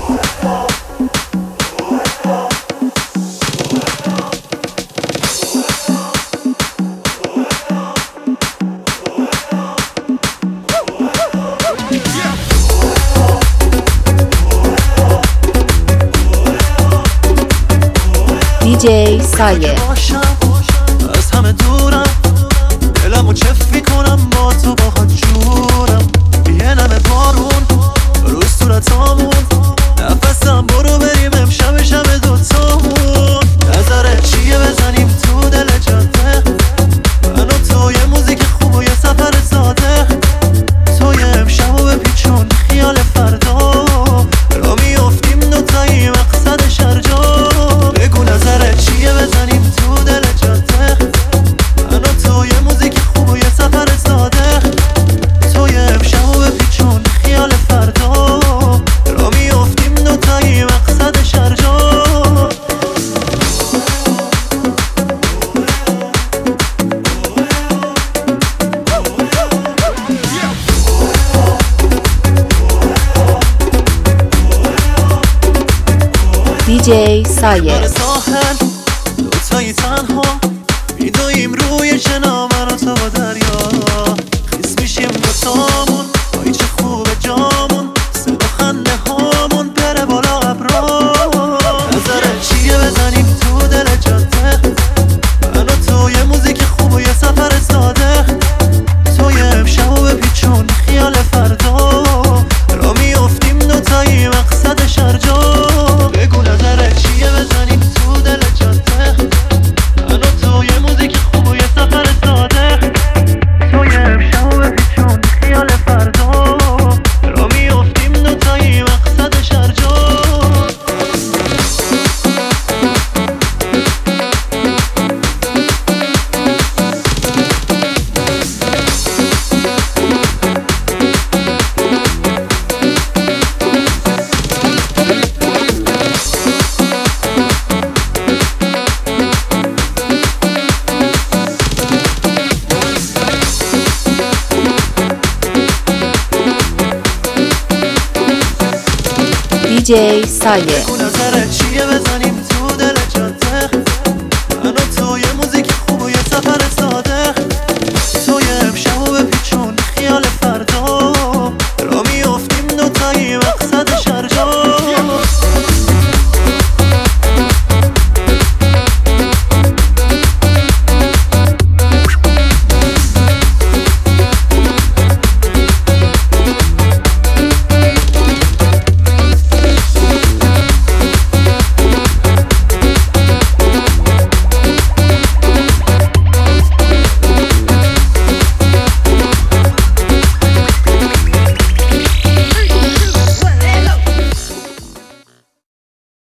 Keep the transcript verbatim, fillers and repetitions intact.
دی جی سایه. از همه دورم، دلمو چف میکنم با تو، باهات جورم. یه نمه بارون رو صورتامون، نفسم برو بریم امشب شب دوتامون. نظرت چیه بزنیم تو دل جاده، من و تو یه موزیک خوب و یه سفر ساده. تو یه امشب و بپیچون خیال فردا، را میافتیم دوتایی مقصد شرجا. بگو نظرت چیه بزنیم تو دل جاده، من و تو یه موزیک خوب و یه سفر ساده. تو یه امشب و بپیچون خیال فردا، را میافتیم دوتایی مقصد شرجا. دی جی سایه. ساحل دوتایی تنها میدویم روی شنا، من و تو با دریا. خیس میشیم دوتامون، وای چه خوبه جامون، صدا خنده هامون بره بالا ابرا. نظرت چیه بزنیم تو دل جاده، من و تو یه موزیک خوب و یه سفر ساده. تو یه امشب و بپیچون خیال فردا، را میافتیم دوتایی مقصد شرجا. بگو نظرت چیه بزنیم تو دل جاده، من و تو یه موزیک خوب و یه سفر ساده. تو یه امشب و بپیچون خیال فردا، را میافتیم دوتایی مقصد شرجا. دی جی سایه. بگو نظرت چیه بزنیم